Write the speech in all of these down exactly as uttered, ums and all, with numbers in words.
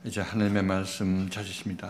이제 하나님의 말씀 찾으십니다.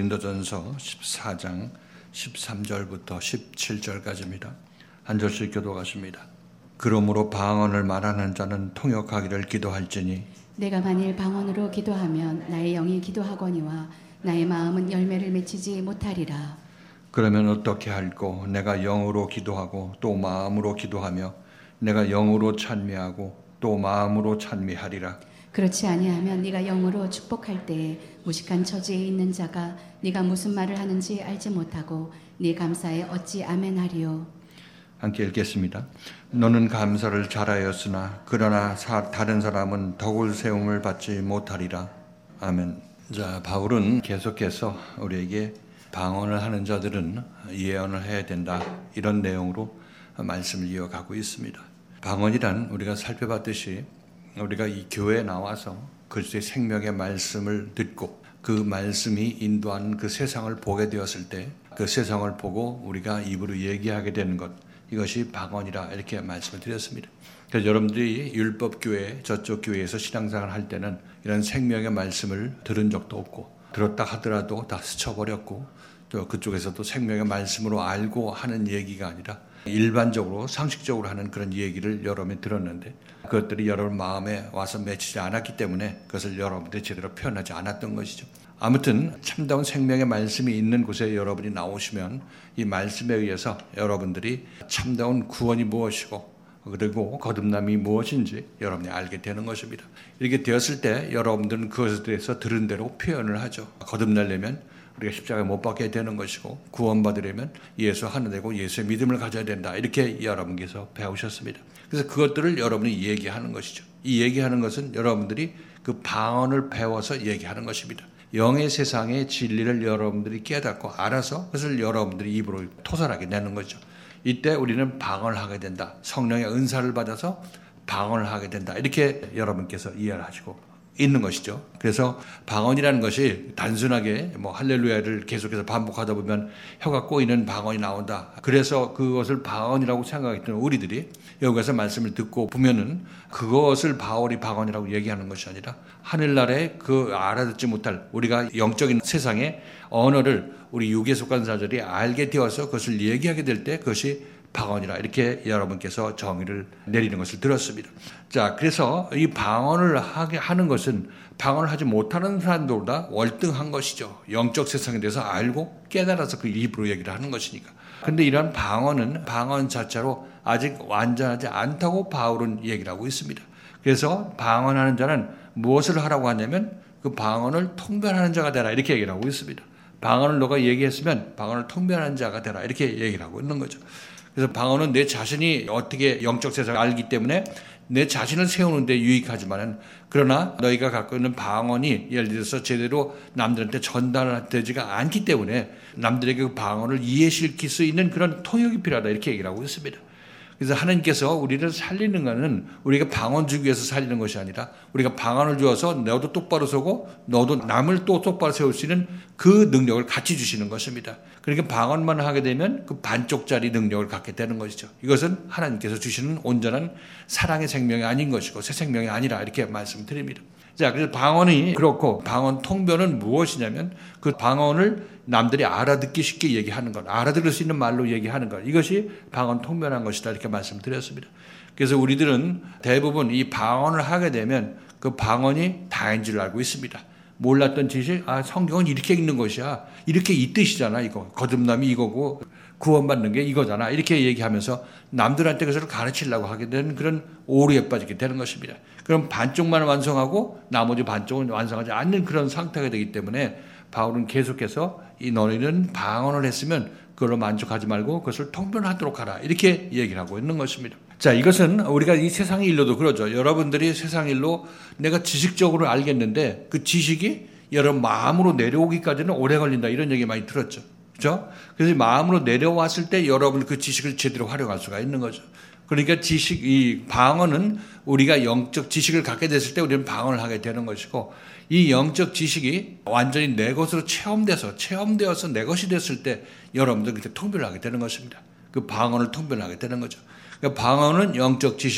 고린도전서 십사 장 십삼 절부터 십칠 절까지입니다. 한 절씩 교독하십니다. 그러므로 방언을 말하는 자는 통역하기를 기도할지니 내가 만일 방언으로 기도하면 나의 영이 기도하거니와 나의 마음은 열매를 맺히지 못하리라. 그러면 어떻게 할꼬? 내가 영으로 기도하고 또 마음으로 기도하며 내가 영으로 찬미하고 또 마음으로 찬미하리라. 그렇지 아니하면 네가 영으로 축복할 때에 무식한 처지에 있는 자가 네가 무슨 말을 하는지 알지 못하고 네 감사에 어찌 아멘하리요. 함께 읽겠습니다. 너는 감사를 잘하였으나 그러나 사, 다른 사람은 덕을 세움을 받지 못하리라. 아멘. 자, 바울은 계속해서 우리에게 방언을 하는 자들은 예언을 해야 된다, 이런 내용으로 말씀을 이어가고 있습니다. 방언이란 우리가 살펴봤듯이 우리가 이 교회에 나와서 그리스도의 생명의 말씀을 듣고 그 말씀이 인도하는 그 세상을 보게 되었을 때 그 세상을 보고 우리가 입으로 얘기하게 되는 것, 이것이 방언이라 이렇게 말씀을 드렸습니다. 그래서 여러분들이 율법교회 저쪽 교회에서 신앙생활을 할 때는 이런 생명의 말씀을 들은 적도 없고 들었다 하더라도 다 스쳐버렸고 또 그쪽에서도 생명의 말씀으로 알고 하는 얘기가 아니라 일반적으로 상식적으로 하는 그런 얘기를 여러분이 들었는데 그것들이 여러분 마음에 와서 맺히지 않았기 때문에 그것을 여러분들이 제대로 표현하지 않았던 것이죠. 아무튼 참다운 생명의 말씀이 있는 곳에 여러분이 나오시면 이 말씀에 의해서 여러분들이 참다운 구원이 무엇이고 그리고 거듭남이 무엇인지 여러분이 알게 되는 것입니다. 이렇게 되었을 때 여러분들은 그것에 대해서 들은 대로 표현을 하죠. 거듭나려면 우리가 십자가에 못 박게 되는 것이고 구원받으려면 예수 하나 되고 예수의 믿음을 가져야 된다, 이렇게 여러분께서 배우셨습니다. 그래서 그것들을 여러분이 얘기하는 것이죠. 이 얘기하는 것은 여러분들이 그 방언을 배워서 얘기하는 것입니다. 영의 세상의 진리를 여러분들이 깨닫고 알아서 그것을 여러분들이 입으로 토설하게 되는 거죠. 이때 우리는 방언을 하게 된다, 성령의 은사를 받아서 방언을 하게 된다, 이렇게 여러분께서 이해를 하시고 있는 것이죠. 그래서 방언이라는 것이 단순하게 뭐 할렐루야를 계속해서 반복하다 보면 혀가 꼬이는 방언이 나온다, 그래서 그것을 방언이라고 생각했던 우리들이 여기서 말씀을 듣고 보면은 그것을 바울이 방언이라고 얘기하는 것이 아니라 하늘나라의 그 알아듣지 못할 우리가 영적인 세상의 언어를 우리 육에 속한 자들이 알게 되어서 그것을 얘기하게 될 때 그것이 방언이라, 이렇게 여러분께서 정의를 내리는 것을 들었습니다. 자, 그래서 이 방언을 하게 하는 것은 방언을 하지 못하는 사람들보다 월등한 것이죠. 영적 세상에 대해서 알고 깨달아서 그 입으로 얘기를 하는 것이니까. 근데 이러한 방언은 방언 자체로 아직 완전하지 않다고 바울은 얘기를 하고 있습니다. 그래서 방언하는 자는 무엇을 하라고 하냐면 그 방언을 통변하는 자가 되라, 이렇게 얘기를 하고 있습니다. 방언을 너가 얘기했으면 방언을 통변하는 자가 되라, 이렇게 얘기를 하고 있는 거죠. 그래서 방언은 내 자신이 어떻게 영적 세상을 알기 때문에 내 자신을 세우는 데 유익하지만은, 그러나 너희가 갖고 있는 방언이 예를 들어서 제대로 남들한테 전달되지가 않기 때문에 남들에게 그 방언을 이해시킬 수 있는 그런 통역이 필요하다, 이렇게 얘기를 하고 있습니다. 그래서 하나님께서 우리를 살리는 것은 우리가 방언 주기 위해서 살리는 것이 아니라 우리가 방언을 주어서 너도 똑바로 서고 너도 남을 또 똑바로 세울 수 있는 그 능력을 같이 주시는 것입니다. 그러니까 방언만 하게 되면 그 반쪽짜리 능력을 갖게 되는 것이죠. 이것은 하나님께서 주시는 온전한 사랑의 생명이 아닌 것이고 새 생명이 아니라, 이렇게 말씀드립니다. 자, 그래서 방언이 그렇고 방언 통변은 무엇이냐면 그 방언을 남들이 알아듣기 쉽게 얘기하는 것, 알아들을 수 있는 말로 얘기하는 것, 이것이 방언 통변한 것이다, 이렇게 말씀드렸습니다. 그래서 우리들은 대부분 이 방언을 하게 되면 그 방언이 다인 줄 알고 있습니다. 몰랐던 지식, 아, 성경은 이렇게 읽는 것이야, 이렇게 이 뜻이잖아, 이거 거듭남이 이거고 구원받는 게 이거잖아, 이렇게 얘기하면서 남들한테 그것을 가르치려고 하게 되는 그런 오류에 빠지게 되는 것입니다. 그럼 반쪽만 완성하고 나머지 반쪽은 완성하지 않는 그런 상태가 되기 때문에 바울은 계속해서 이 너희는 방언을 했으면 그걸로 만족하지 말고 그것을 통변하도록 하라, 이렇게 얘기를 하고 있는 것입니다. 자, 이것은 우리가 이 세상 일로도 그러죠. 여러분들이 세상 일로 내가 지식적으로 알겠는데 그 지식이 여러분 마음으로 내려오기까지는 오래 걸린다, 이런 얘기 많이 들었죠. 그렇죠? 그래서 마음으로 내려왔을 때 여러분 그 지식을 제대로 활용할 수가 있는 거죠. 그러니까 지식, 이 방언은 우리가 영적 지식을 갖게 됐을 때 우리는 방언을 하게 되는 것이고, 이 영적 지식이 완전히 내 것으로 체험돼서 체험되어서 내 것이 됐을 때 여러분들 그때 통변을 하게 되는 것입니다. 그 방언을 통변하게 되는 거죠. 그러니까 방언은 영적 지식,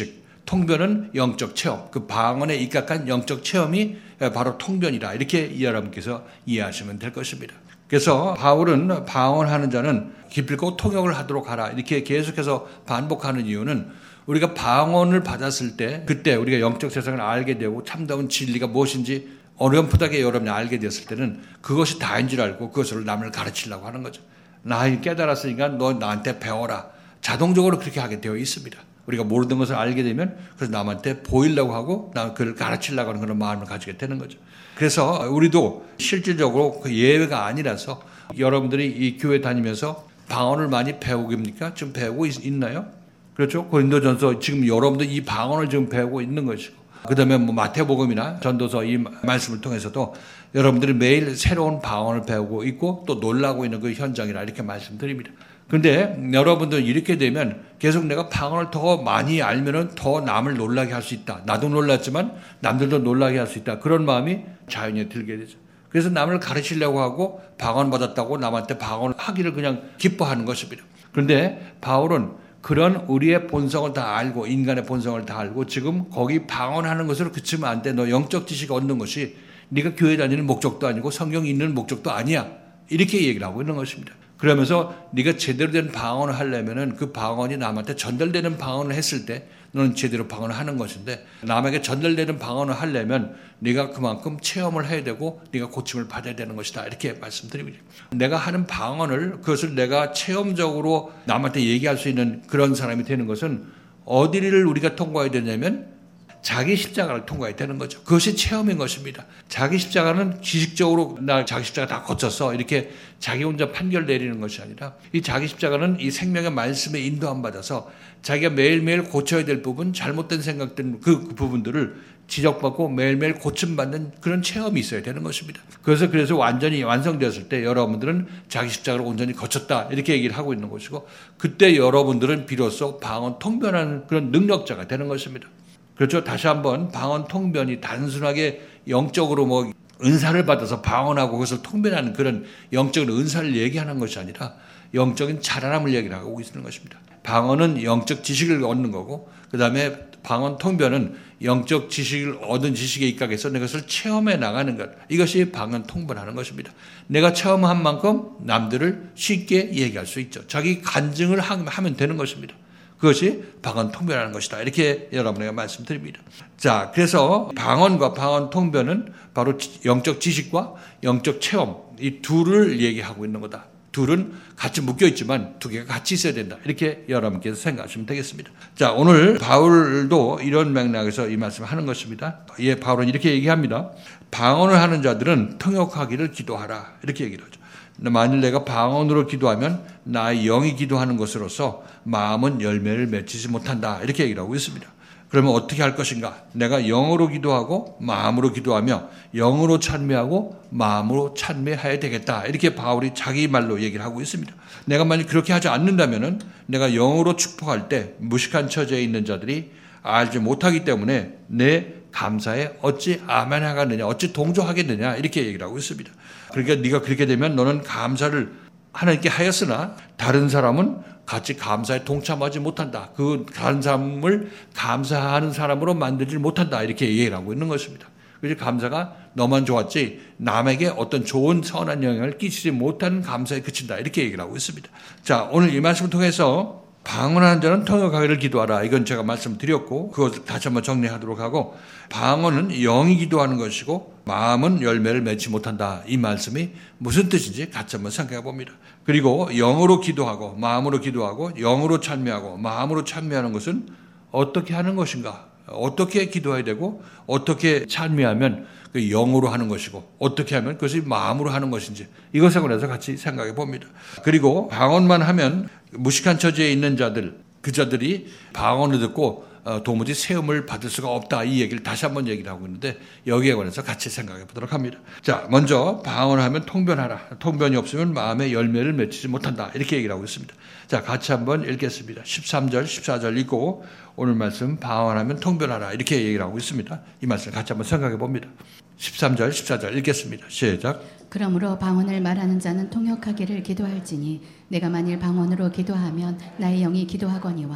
통변은 영적 체험, 그 방언에 입각한 영적 체험이 바로 통변이다. 이렇게 여러분께서 이해하시면 될 것입니다. 그래서 바울은 방언하는 자는 기필코 통역을 하도록 하라. 이렇게 계속해서 반복하는 이유는 우리가 방언을 받았을 때 그때 우리가 영적 세상을 알게 되고 참다운 진리가 무엇인지 어렴풋하게 여러분이 알게 되었을 때는 그것이 다인 줄 알고 그것을 남을 가르치려고 하는 거죠. 나 깨달았으니까 너 나한테 배워라. 자동적으로 그렇게 하게 되어 있습니다. 우리가 모르는 것을 알게 되면 그래서 남한테 보이려고 하고 나 그를 가르치려고 하는 그런 마음을 가지게 되는 거죠. 그래서 우리도 실질적으로 그 예외가 아니라서 여러분들이 이 교회 다니면서 방언을 많이 배우깁니까? 지금 배우고 있, 있나요? 그렇죠? 고린도전서 지금 여러분들 이 방언을 지금 배우고 있는 것이고 그 다음에 뭐 마태복음이나 전도서 이 말씀을 통해서도 여러분들이 매일 새로운 방언을 배우고 있고 또 놀라고 있는 그 현장이라 이렇게 말씀드립니다. 그런데 여러분들 이렇게 되면 계속 내가 방언을 더 많이 알면은 더 남을 놀라게 할 수 있다. 나도 놀랐지만 남들도 놀라게 할 수 있다. 그런 마음이 자연히 들게 되죠. 그래서 남을 가르치려고 하고 방언 받았다고 남한테 방언을 하기를 그냥 기뻐하는 것입니다. 그런데 바울은 그런 우리의 본성을 다 알고 인간의 본성을 다 알고 지금 거기 방언하는 것으로 그치면 안 돼. 너 영적 지식 얻는 것이 네가 교회 다니는 목적도 아니고 성경 읽는 목적도 아니야. 이렇게 얘기를 하고 있는 것입니다. 그러면서 네가 제대로 된 방언을 하려면은 그 방언이 남한테 전달되는 방언을 했을 때 너는 제대로 방언을 하는 것인데 남에게 전달되는 방언을 하려면 네가 그만큼 체험을 해야 되고 네가 고침을 받아야 되는 것이다. 이렇게 말씀드립니다. 내가 하는 방언을 그것을 내가 체험적으로 남한테 얘기할 수 있는 그런 사람이 되는 것은 어디를 우리가 통과해야 되냐면 자기 십자가를 통과해야 되는 거죠. 그것이 체험인 것입니다. 자기 십자가는 지식적으로 나 자기 십자가 다 거쳤어 이렇게 자기 혼자 판결 내리는 것이 아니라 이 자기 십자가는 이 생명의 말씀에 인도함 받아서 자기가 매일매일 고쳐야 될 부분, 잘못된 생각들 그, 그 부분들을 지적받고 매일매일 고침받는 그런 체험이 있어야 되는 것입니다. 그래서 그래서 완전히 완성되었을 때 여러분들은 자기 십자가를 온전히 거쳤다 이렇게 얘기를 하고 있는 것이고 그때 여러분들은 비로소 방언 통변하는 그런 능력자가 되는 것입니다. 그렇죠. 다시 한번 방언 통변이 단순하게 영적으로 뭐 은사를 받아서 방언하고 그것을 통변하는 그런 영적인 은사를 얘기하는 것이 아니라 영적인 자라남을 얘기를 하고 있는 것입니다. 방언은 영적 지식을 얻는 거고 그 다음에 방언 통변은 영적 지식을 얻은 지식에 입각해서 그것을 체험해 나가는 것. 이것이 방언 통변하는 것입니다. 내가 체험한 만큼 남들을 쉽게 얘기할 수 있죠. 자기 간증을 하면 되는 것입니다. 그것이 방언 통변하는 것이다. 이렇게 여러분에게 말씀드립니다. 자, 그래서 방언과 방언 통변은 바로 영적 지식과 영적 체험 이 둘을 얘기하고 있는 거다. 둘은 같이 묶여 있지만 두 개가 같이 있어야 된다. 이렇게 여러분께서 생각하시면 되겠습니다. 자, 오늘 바울도 이런 맥락에서 이 말씀을 하는 것입니다. 예, 바울은 이렇게 얘기합니다. 방언을 하는 자들은 통역하기를 기도하라. 이렇게 얘기를 하죠. 만일 내가 방언으로 기도하면 나의 영이 기도하는 것으로서 마음은 열매를 맺지 못한다. 이렇게 얘기를 하고 있습니다. 그러면 어떻게 할 것인가? 내가 영으로 기도하고 마음으로 기도하며 영으로 찬미하고 마음으로 찬미해야 되겠다. 이렇게 바울이 자기 말로 얘기를 하고 있습니다. 내가 만약 그렇게 하지 않는다면은 내가 영으로 축복할 때 무식한 처지에 있는 자들이 알지 못하기 때문에 내 감사에 어찌 아멘하겠느냐, 어찌 동조하겠느냐 이렇게 얘기를 하고 있습니다. 그러니까 네가 그렇게 되면 너는 감사를 하나님께 하였으나 다른 사람은 같이 감사에 동참하지 못한다. 그 다른 사람을 감사하는 사람으로 만들지 못한다. 이렇게 얘기를 하고 있는 것입니다. 그래서 감사가 너만 좋았지 남에게 어떤 좋은 선한 영향을 끼치지 못하는 감사에 그친다. 이렇게 얘기를 하고 있습니다. 자, 오늘 이 말씀을 통해서 방언하는 자는 통역하기를 기도하라. 이건 제가 말씀드렸고 그것을 다시 한번 정리하도록 하고 방언은 영이 기도하는 것이고 마음은 열매를 맺지 못한다. 이 말씀이 무슨 뜻인지 같이 한번 생각해 봅니다. 그리고 영으로 기도하고 마음으로 기도하고 영으로 찬미하고 마음으로 찬미하는 것은 어떻게 하는 것인가? 어떻게 기도해야 되고 어떻게 찬미하면 그 영으로 하는 것이고 어떻게 하면 그것이 마음으로 하는 것인지 이것에 관해서 같이 생각해 봅니다. 그리고 방언만 하면 무식한 처지에 있는 자들 그 자들이 방언을 듣고 도무지 세움을 받을 수가 없다. 이 얘기를 다시 한번 얘기를 하고 있는데 여기에 관해서 같이 생각해 보도록 합니다. 자, 먼저 방언하면 통변하라. 통변이 없으면 마음의 열매를 맺지 못한다. 이렇게 얘기를 하고 있습니다. 자, 같이 한번 읽겠습니다. 십삼 절, 십사 절 읽고 오늘 말씀 방언하면 통변하라. 이렇게 얘기를 하고 있습니다. 이 말씀 같이 한번 생각해 봅니다. 십삼 절, 십사 절 읽겠습니다. 시작. 그러므로 방언을 말하는 자는 통역하기를 기도할지니 내가 만일 방언으로 기도하면 나의 영이 기도하거니와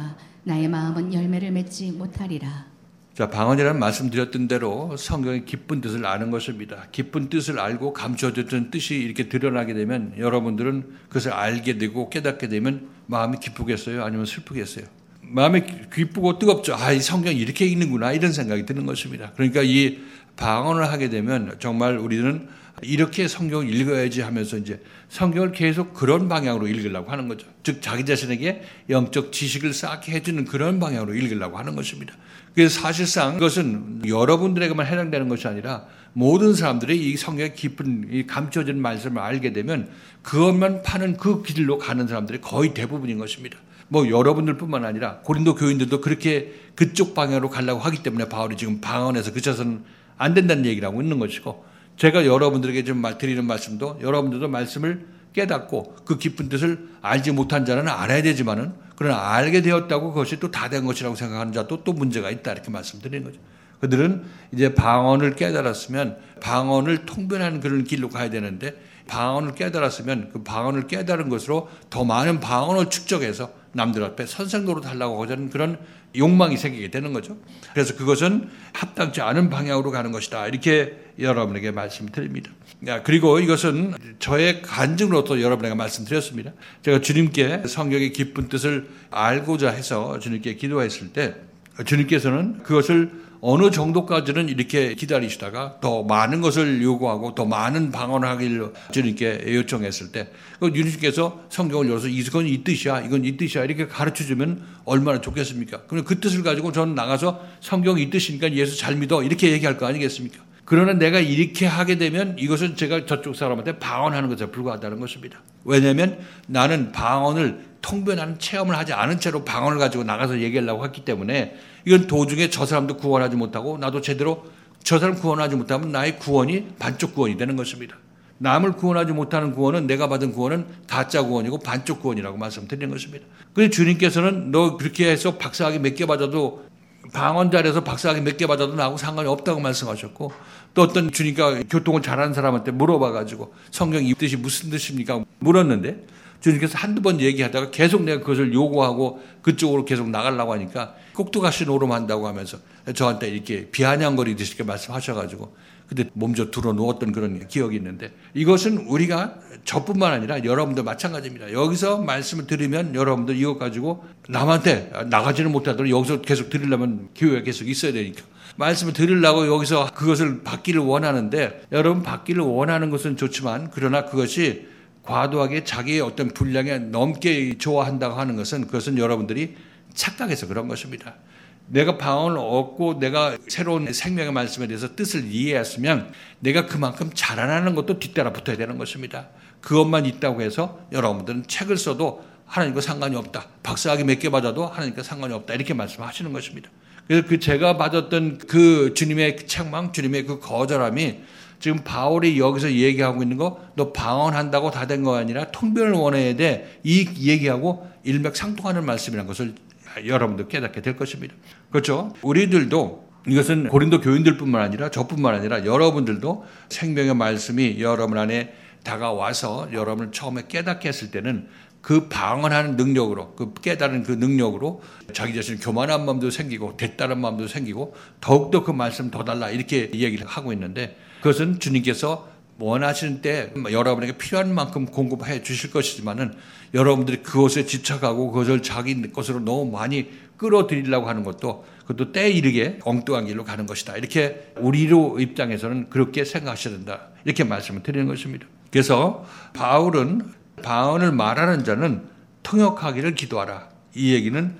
나의 마음은 열매를 맺지 못하리라. 자, 방언이라는 말씀드렸던 대로 성경의 깊은 뜻을 아는 것입니다. 깊은 뜻을 알고 감춰졌던 뜻이 이렇게 드러나게 되면 여러분들은 그것을 알게 되고 깨닫게 되면 마음이 기쁘겠어요? 아니면 슬프겠어요? 마음이 기쁘고 뜨겁죠. 아, 이 성경이 이렇게 읽는구나 이런 생각이 드는 것입니다. 그러니까 이 방언을 하게 되면 정말 우리는 이렇게 성경을 읽어야지 하면서 이제 성경을 계속 그런 방향으로 읽으려고 하는 거죠. 즉 자기 자신에게 영적 지식을 쌓게 해주는 그런 방향으로 읽으려고 하는 것입니다. 그래서 사실상 그것은 여러분들에게만 해당되는 것이 아니라 모든 사람들이 이 성경의 깊은 이 감춰진 말씀을 알게 되면 그것만 파는 그 길로 가는 사람들이 거의 대부분인 것입니다. 뭐 여러분들뿐만 아니라 고린도 교인들도 그렇게 그쪽 방향으로 가려고 하기 때문에 바울이 지금 방언에서 그쳐서는 안 된다는 얘기를 하고 있는 것이고, 제가 여러분들에게 좀 드리는 말씀도 여러분들도 말씀을 깨닫고 그 깊은 뜻을 알지 못한 자는 알아야 되지만은 그러나 알게 되었다고 그것이 또 다 된 것이라고 생각하는 자도 또 문제가 있다 이렇게 말씀드리는 거죠. 그들은 이제 방언을 깨달았으면 방언을 통변하는 그런 길로 가야 되는데 방언을 깨달았으면 그 방언을 깨달은 것으로 더 많은 방언을 축적해서 남들 앞에 선생노릇 하려고 하자는 그런 욕망이 생기게 되는 거죠. 그래서 그것은 합당치 않은 방향으로 가는 것이다 이렇게 여러분에게 말씀드립니다. 그리고 이것은 저의 간증으로도 여러분에게 말씀드렸습니다. 제가 주님께 성경의 깊은 뜻을 알고자 해서 주님께 기도했을 때 주님께서는 그것을 어느 정도까지는 이렇게 기다리시다가 더 많은 것을 요구하고 더 많은 방언을 하기를 주님께 요청했을 때 주님께서 성경을 열어서 이건 이 뜻이야 이건 이 뜻이야 이렇게 가르쳐주면 얼마나 좋겠습니까? 그럼 그 뜻을 가지고 저는 나가서 성경이 이 뜻이니까 예수 잘 믿어 이렇게 얘기할 거 아니겠습니까? 그러나 내가 이렇게 하게 되면 이것은 제가 저쪽 사람한테 방언하는 것에 불과하다는 것입니다. 왜냐하면 나는 방언을 통변하는 체험을 하지 않은 채로 방언을 가지고 나가서 얘기하려고 했기 때문에 이건 도중에 저 사람도 구원하지 못하고 나도 제대로 저 사람 구원하지 못하면 나의 구원이 반쪽 구원이 되는 것입니다. 남을 구원하지 못하는 구원은 내가 받은 구원은 가짜 구원이고 반쪽 구원이라고 말씀드리는 것입니다. 그래서 주님께서는 너 그렇게 해서 박사학위 몇 개 받아도 방언 잘해서 박사학위 몇 개 받아도 나하고 상관이 없다고 말씀하셨고 또 어떤 주니까 교통을 잘하는 사람한테 물어봐가지고 성경 이 뜻이 무슨 뜻입니까? 물었는데 주님께서 한두 번 얘기하다가 계속 내가 그것을 요구하고 그쪽으로 계속 나가려고 하니까 꼭두가시 노름한다고 하면서 저한테 이렇게 비아냥거리듯이 이렇게 말씀하셔가지고 그때 몸져 들어 누웠던 그런 기억이 있는데 이것은 우리가 저뿐만 아니라 여러분들 마찬가지입니다. 여기서 말씀을 들으면 여러분들 이것 가지고 남한테 나가지는 못하도록 여기서 계속 들으려면 기회가 계속 있어야 되니까 말씀을 들으려고 여기서 그것을 받기를 원하는데 여러분 받기를 원하는 것은 좋지만 그러나 그것이 과도하게 자기의 어떤 분량에 넘게 좋아한다고 하는 것은 그것은 여러분들이 착각해서 그런 것입니다. 내가 방언을 얻고 내가 새로운 생명의 말씀에 대해서 뜻을 이해했으면 내가 그만큼 자라나는 것도 뒤따라 붙어야 되는 것입니다. 그것만 있다고 해서 여러분들은 책을 써도 하나님과 상관이 없다. 박사학위 몇 개 받아도 하나님과 상관이 없다. 이렇게 말씀하시는 것입니다. 그래서 그 제가 받았던 그 주님의 책망, 주님의 그 거절함이 지금 바울이 여기서 얘기하고 있는 거 너 방언한다고 다 된 거 아니라 통변을 원해야 돼. 이 얘기하고 일맥상통하는 말씀이라는 것을 여러분들 깨닫게 될 것입니다. 그렇죠? 우리들도 이것은 고린도 교인들뿐만 아니라 저뿐만 아니라 여러분들도 생명의 말씀이 여러분 안에 다가와서 여러분을 처음에 깨닫게 했을 때는 그 방언하는 능력으로 그 깨달은 그 능력으로 자기 자신 교만한 마음도 생기고 됐다는 마음도 생기고 더욱더 그 말씀 더 달라 이렇게 얘기를 하고 있는데 그것은 주님께서 원하시는 때 여러분에게 필요한 만큼 공급해 주실 것이지만은 여러분들이 그것에 집착하고 그것을 자기 것으로 너무 많이 끌어들이려고 하는 것도 그것도 때에 이르게 엉뚱한 길로 가는 것이다. 이렇게 우리로 입장에서는 그렇게 생각하셔야 된다. 이렇게 말씀을 드리는 것입니다. 그래서 바울은 방언을 말하는 자는 통역하기를 기도하라. 이 얘기는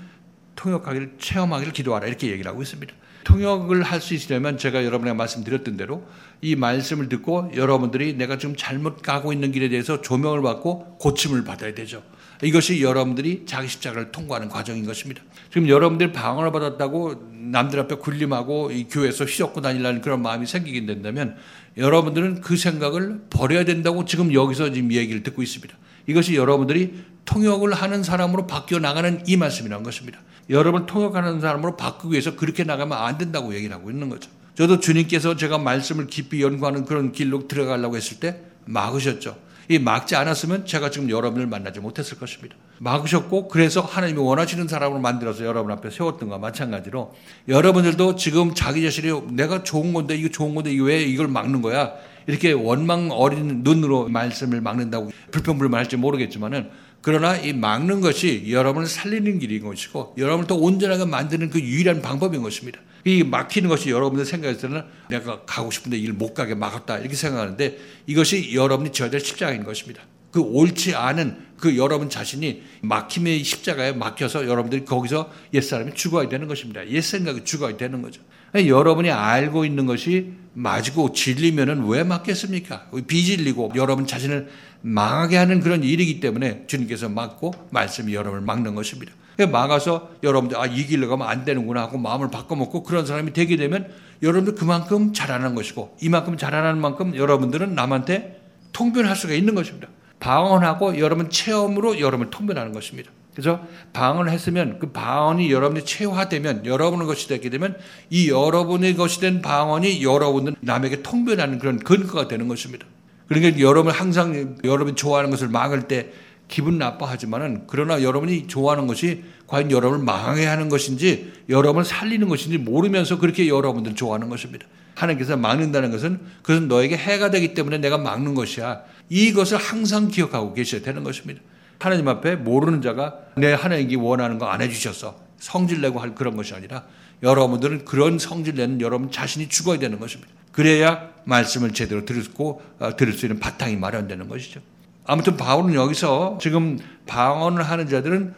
통역하기를 체험하기를 기도하라. 이렇게 얘기를 하고 있습니다. 통역을 할 수 있으려면 제가 여러분에게 말씀드렸던 대로 이 말씀을 듣고 여러분들이 내가 지금 잘못 가고 있는 길에 대해서 조명을 받고 고침을 받아야 되죠. 이것이 여러분들이 자기 십자가를 통과하는 과정인 것입니다. 지금 여러분들이 방언을 받았다고 남들 앞에 군림하고 이 교회에서 휘젓고 다니려는 그런 마음이 생기게 된다면 여러분들은 그 생각을 버려야 된다고 지금 여기서 지금 얘기를 듣고 있습니다. 이것이 여러분들이 통역을 하는 사람으로 바뀌어 나가는 이 말씀이라는 것입니다. 여러분을 통역하는 사람으로 바꾸기 위해서 그렇게 나가면 안 된다고 얘기를 하고 있는 거죠. 저도 주님께서 제가 말씀을 깊이 연구하는 그런 길로 들어가려고 했을 때 막으셨죠. 이 막지 않았으면 제가 지금 여러분을 만나지 못했을 것입니다. 막으셨고 그래서 하나님이 원하시는 사람을 만들어서 여러분 앞에 세웠던 것과 마찬가지로 여러분들도 지금 자기 자신이 내가 좋은 건데 이거 좋은 건데 이거 왜 이걸 막는 거야? 이렇게 원망 어린 눈으로 말씀을 막는다고 불평불만할지 모르겠지만은 그러나 이 막는 것이 여러분을 살리는 길인 것이고 여러분을 더 온전하게 만드는 그 유일한 방법인 것입니다. 이 막히는 것이 여러분들 생각에서는 내가 가고 싶은데 이를 못 가게 막았다 이렇게 생각하는데 이것이 여러분이 져야 될 십자가인 것입니다. 그 옳지 않은 그 여러분 자신이 막힘의 십자가에 막혀서 여러분들이 거기서 옛사람이 죽어야 되는 것입니다. 옛 생각이 죽어야 되는 거죠. 여러분이 알고 있는 것이 맞고 진리면은 왜 막겠습니까? 비진리고 여러분 자신을 망하게 하는 그런 일이기 때문에 주님께서 막고 말씀이 여러분을 막는 것입니다. 막아서 여러분들 아 이 길로 가면 안 되는구나 하고 마음을 바꿔먹고 그런 사람이 되게 되면 여러분들 그만큼 자라는 것이고 이만큼 자라는 만큼 여러분들은 남한테 통변할 수가 있는 것입니다. 방언하고 여러분 체험으로 여러분을 통변하는 것입니다. 그래서 방언을 했으면 그 방언이 여러분이 체화되면 여러분의 것이 되게 되면 이 여러분의 것이 된 방언이 여러분은 남에게 통변하는 그런 근거가 되는 것입니다. 그러니까 여러분 항상 여러분이 좋아하는 것을 막을 때 기분 나빠하지만은 그러나 여러분이 좋아하는 것이 과연 여러분을 망하게 하는 것인지 여러분을 살리는 것인지 모르면서 그렇게 여러분들 좋아하는 것입니다. 하나님께서 막는다는 것은 그것은 너에게 해가 되기 때문에 내가 막는 것이야. 이것을 항상 기억하고 계셔야 되는 것입니다. 하나님 앞에 모르는 자가 내 하나님이 원하는 거 안 해주셔서 성질내고 할 그런 것이 아니라 여러분들은 그런 성질내는 여러분 자신이 죽어야 되는 것입니다. 그래야 말씀을 제대로 들고 들을 수 있는 바탕이 마련되는 것이죠. 아무튼 바울은 여기서 지금 방언을 하는 자들은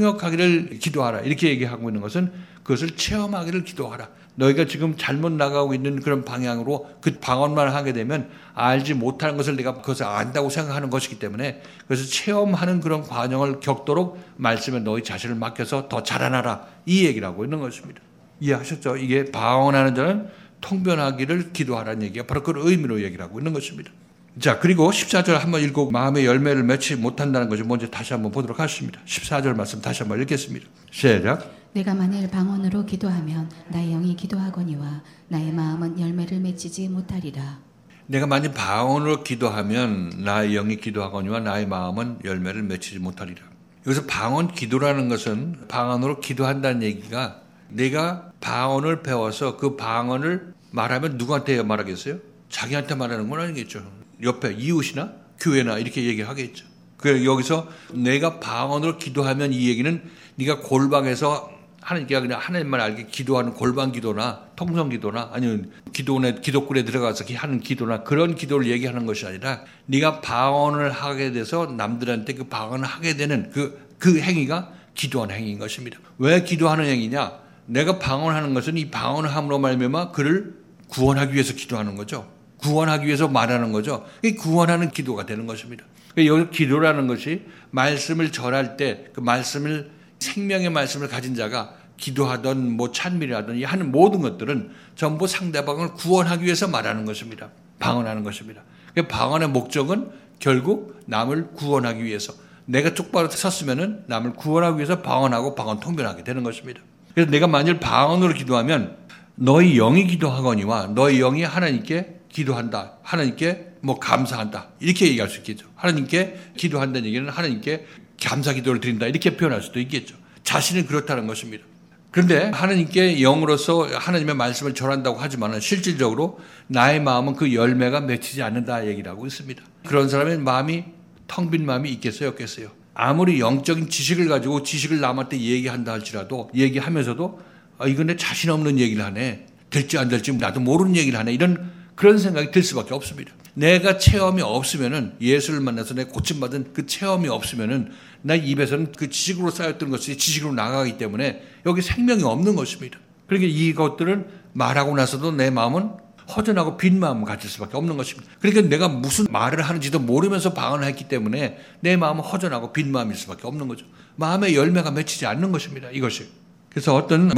통역하기를 기도하라 이렇게 얘기하고 있는 것은 그것을 체험하기를 기도하라. 너희가 지금 잘못 나가고 있는 그런 방향으로 그 방언만 하게 되면 알지 못하는 것을 내가 그것을 안다고 생각하는 것이기 때문에 그래서 체험하는 그런 과정을 겪도록 말씀에 너희 자신을 맡겨서 더 자라나라 이 얘기를 하고 있는 것입니다. 이해하셨죠? 이게 방언하는 자는 통변하기를 기도하라는 얘기가 바로 그런 의미로 얘기를 하고 있는 것입니다. 자, 그리고 십사 절 한번 읽고 마음의 열매를 맺지 못한다는 것을 먼저 다시 한번 보도록 하겠습니다. 십사 절 말씀 다시 한번 읽겠습니다. 시작. 내가 만일 방언으로 기도하면 나의 영이 기도하거니와 나의 마음은 열매를 맺지 못하리라. 내가 만일 방언으로 기도하면 나의 영이 기도하거니와 나의 마음은 열매를 맺지 못하리라. 여기서 방언 기도라는 것은 방언으로 기도한다는 얘기가 내가 방언을 배워서 그 방언을 말하면 누구한테 말하겠어요? 자기한테 말하는 건 아니겠죠. 옆에 이웃이나 교회나 이렇게 얘기하겠죠. 그 여기서 내가 방언으로 기도하면 이 얘기는 네가 골방에서 하나님께 그냥 하나님만 알게 기도하는 골방 기도나 통성 기도나 아니면 기도원에 기도굴에 들어가서 하는 기도나 그런 기도를 얘기하는 것이 아니라 네가 방언을 하게 돼서 남들한테 그 방언을 하게 되는 그, 그 행위가 기도하는 행위인 것입니다. 왜 기도하는 행위냐? 내가 방언하는 것은 이 방언을 함으로 말미암아 그를 구원하기 위해서 기도하는 거죠. 구원하기 위해서 말하는 거죠. 이 구원하는 기도가 되는 것입니다. 여기 기도라는 것이 말씀을 전할 때 그 말씀을 생명의 말씀을 가진 자가 기도하던 뭐 찬미를 하는 모든 것들은 전부 상대방을 구원하기 위해서 말하는 것입니다. 방언하는 것입니다. 방언의 목적은 결국 남을 구원하기 위해서 내가 똑바로 섰으면은 남을 구원하기 위해서 방언하고 방언 통변하게 되는 것입니다. 그래서 내가 만일 방언으로 기도하면 너희 영이 기도하거니와 너희 영이 하나님께 기도한다. 하나님께 뭐 감사한다. 이렇게 얘기할 수 있겠죠. 하나님께 기도한다는 얘기는 하나님께 감사 기도를 드린다. 이렇게 표현할 수도 있겠죠. 자신은 그렇다는 것입니다. 그런데 하나님께 영으로서 하나님의 말씀을 전한다고 하지만 실질적으로 나의 마음은 그 열매가 맺히지 않는다 얘기를 하고 있습니다. 그런 사람의 마음이 텅 빈 마음이 있겠어요? 없겠어요? 아무리 영적인 지식을 가지고 지식을 남한테 얘기한다 할지라도 얘기하면서도 아, 이건 내 자신 없는 얘기를 하네. 될지 안 될지 나도 모르는 얘기를 하네. 이런 그런 생각이 들 수밖에 없습니다. 내가 체험이 없으면은 예수를 만나서 내가 고침받은 그 체험이 없으면은 나 입에서는 그 지식으로 쌓였던 것이 지식으로 나가기 때문에 여기 생명이 없는 것입니다. 그러니까 이것들은 말하고 나서도 내 마음은 허전하고 빈 마음을 가질 수밖에 없는 것입니다. 그러니까 내가 무슨 말을 하는지도 모르면서 방언을 했기 때문에 내 마음은 허전하고 빈 마음일 수밖에 없는 거죠. 마음의 열매가 맺히지 않는 것입니다. 이것이. 그래서 어떤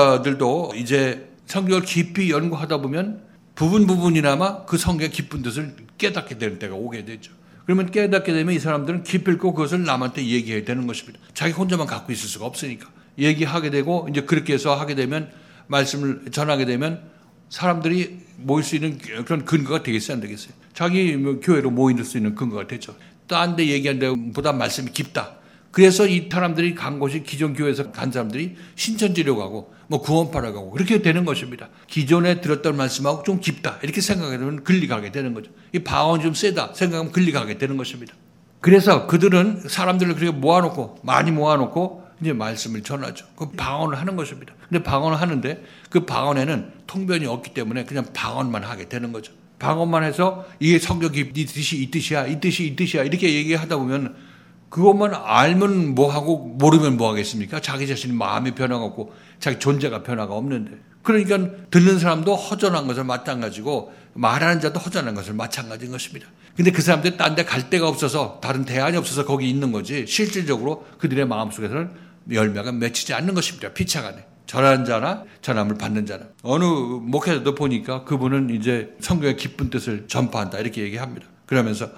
목회자들도 이제 성경을 깊이 연구하다 보면 부분 부분이나마 그 성경의 깊은 뜻을 깨닫게 되는 때가 오게 되죠. 그러면 깨닫게 되면 이 사람들은 기필코 그것을 남한테 얘기해야 되는 것입니다. 자기 혼자만 갖고 있을 수가 없으니까. 얘기하게 되고 이제 그렇게 해서 하게 되면 말씀을 전하게 되면 사람들이 모일 수 있는 그런 근거가 되겠어요, 안 되겠어요? 자기 교회로 모일 수 있는 근거가 되죠. 딴 데 얘기하는 데보다 말씀이 깊다. 그래서 이 사람들이 간 곳이 기존 교회에서 간 사람들이 신천지로 가고 뭐 구원파로 가고 그렇게 되는 것입니다. 기존에 들었던 말씀하고 좀 깊다. 이렇게 생각하면 글리 가게 되는 거죠. 이 방언이 좀 세다 생각하면 글리 가게 되는 것입니다. 그래서 그들은 사람들을 그렇게 모아놓고 많이 모아놓고 이제 말씀을 전하죠. 그 방언을 하는 것입니다. 근데 방언을 하는데 그 방언에는 통변이 없기 때문에 그냥 방언만 하게 되는 거죠. 방언만 해서 이게 성경이 이 뜻이 이 뜻이야, 이 뜻이 이 뜻이야 이렇게 얘기하다 보면 그것만 알면 뭐하고 모르면 뭐하겠습니까? 자기 자신이 마음이 변화가 없고 자기 존재가 변화가 없는데. 그러니까 듣는 사람도 허전한 것을 마찬가지고 말하는 자도 허전한 것을 마찬가지인 것입니다. 근데 그 사람들이 딴 데 갈 데가 없어서 다른 대안이 없어서 거기 있는 거지 실질적으로 그들의 마음속에서는 열매가 맺히지 않는 것입니다. 피차간에. 전하는 자나 전함을 받는 자나. 어느 목회자도 보니까 그분은 이제 성경의 기쁜 뜻을 전파한다 이렇게 얘기합니다. 그러면서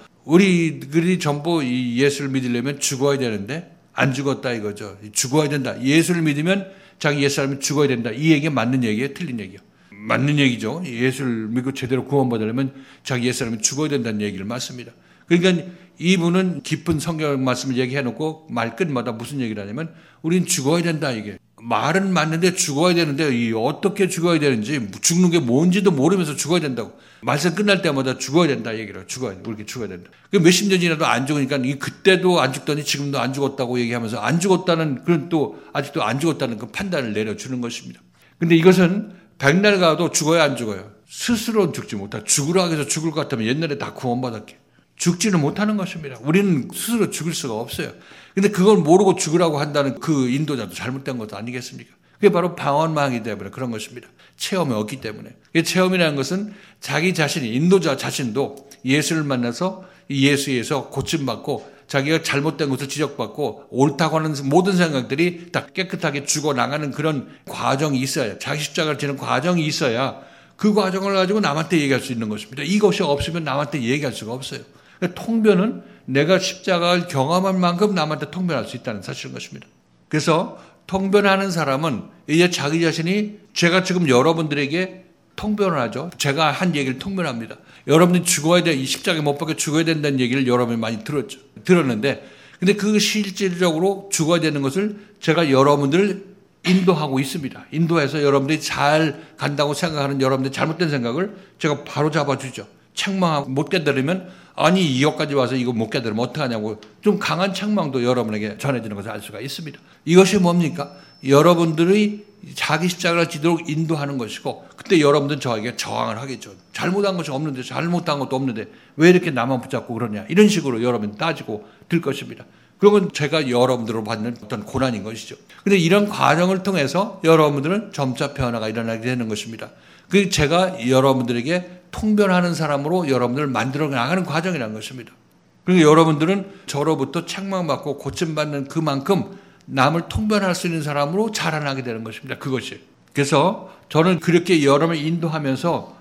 우리들이 전부 이 예수를 믿으려면 죽어야 되는데 안 죽었다 이거죠. 죽어야 된다. 예수를 믿으면 자기 옛사람이 죽어야 된다. 이 얘기가 맞는 얘기예요? 틀린 얘기예요? 맞는 얘기죠. 예수를 믿고 제대로 구원받으려면 자기 옛사람이 죽어야 된다는 얘기를 맞습니다. 그러니까 이분은 깊은 성경 말씀을 얘기해놓고 말 끝마다 무슨 얘기를 하냐면 우린 죽어야 된다 이게. 말은 맞는데 죽어야 되는데 이 어떻게 죽어야 되는지 죽는 게 뭔지도 모르면서 죽어야 된다고. 말씀 끝날 때마다 죽어야 된다 얘기를 죽어야 돼. 우리게 죽어야 된다. 몇십 년 지나도 안 죽으니까 이 그때도 안 죽더니 지금도 안 죽었다고 얘기하면서 안 죽었다는 그런 또 아직도 안 죽었다는 그 판단을 내려주는 것입니다. 근데 이것은 백날 가도 죽어야 안 죽어요. 스스로는 죽지 못하고 죽으라 해서 죽을 것 같으면 옛날에 다 구원받았게. 죽지는 못하는 것입니다. 우리는 스스로 죽을 수가 없어요. 근데 그걸 모르고 죽으라고 한다는 그 인도자도 잘못된 것도 아니겠습니까? 그게 바로 방언망이기 때문에 그런 것입니다. 체험이 없기 때문에. 체험이라는 것은 자기 자신이, 인도자 자신도 예수를 만나서 예수에서 고침받고 자기가 잘못된 것을 지적받고 옳다고 하는 모든 생각들이 다 깨끗하게 죽어나가는 그런 과정이 있어야, 자기 십자가를 지는 과정이 있어야 그 과정을 가지고 남한테 얘기할 수 있는 것입니다. 이것이 없으면 남한테 얘기할 수가 없어요. 통변은 내가 십자가를 경험한 만큼 남한테 통변할 수 있다는 사실인 것입니다. 그래서 통변하는 사람은 이제 자기 자신이 제가 지금 여러분들에게 통변을 하죠. 제가 한 얘기를 통변합니다. 여러분들이 죽어야 돼. 이 십자가에 못 박혀 죽어야 된다는 얘기를 여러분이 많이 들었죠. 들었는데 근데 그 실질적으로 죽어야 되는 것을 제가 여러분들을 인도하고 있습니다. 인도해서 여러분들이 잘 간다고 생각하는 여러분들의 잘못된 생각을 제가 바로 잡아주죠. 책망하고 못 깨달으면 아니 이것까지 와서 이거 못 깨달으면 어떡하냐고 좀 강한 책망도 여러분에게 전해지는 것을 알 수가 있습니다. 이것이 뭡니까? 여러분들이 자기 십자가를 지도록 인도하는 것이고 그때 여러분들은 저에게 저항을 하겠죠. 잘못한 것이 없는데 잘못한 것도 없는데 왜 이렇게 나만 붙잡고 그러냐 이런 식으로 여러분 따지고 들 것입니다. 그건 제가 여러분들로 받는 어떤 고난인 것이죠. 그런데 이런 과정을 통해서 여러분들은 점차 변화가 일어나게 되는 것입니다. 그 제가 여러분들에게 통변하는 사람으로 여러분들을 만들어 나가는 과정이라는 것입니다. 그리고 여러분들은 저로부터 책망받고 고침받는 그만큼 남을 통변할 수 있는 사람으로 자라나게 되는 것입니다. 그것이. 그래서 저는 그렇게 여러분을 인도하면서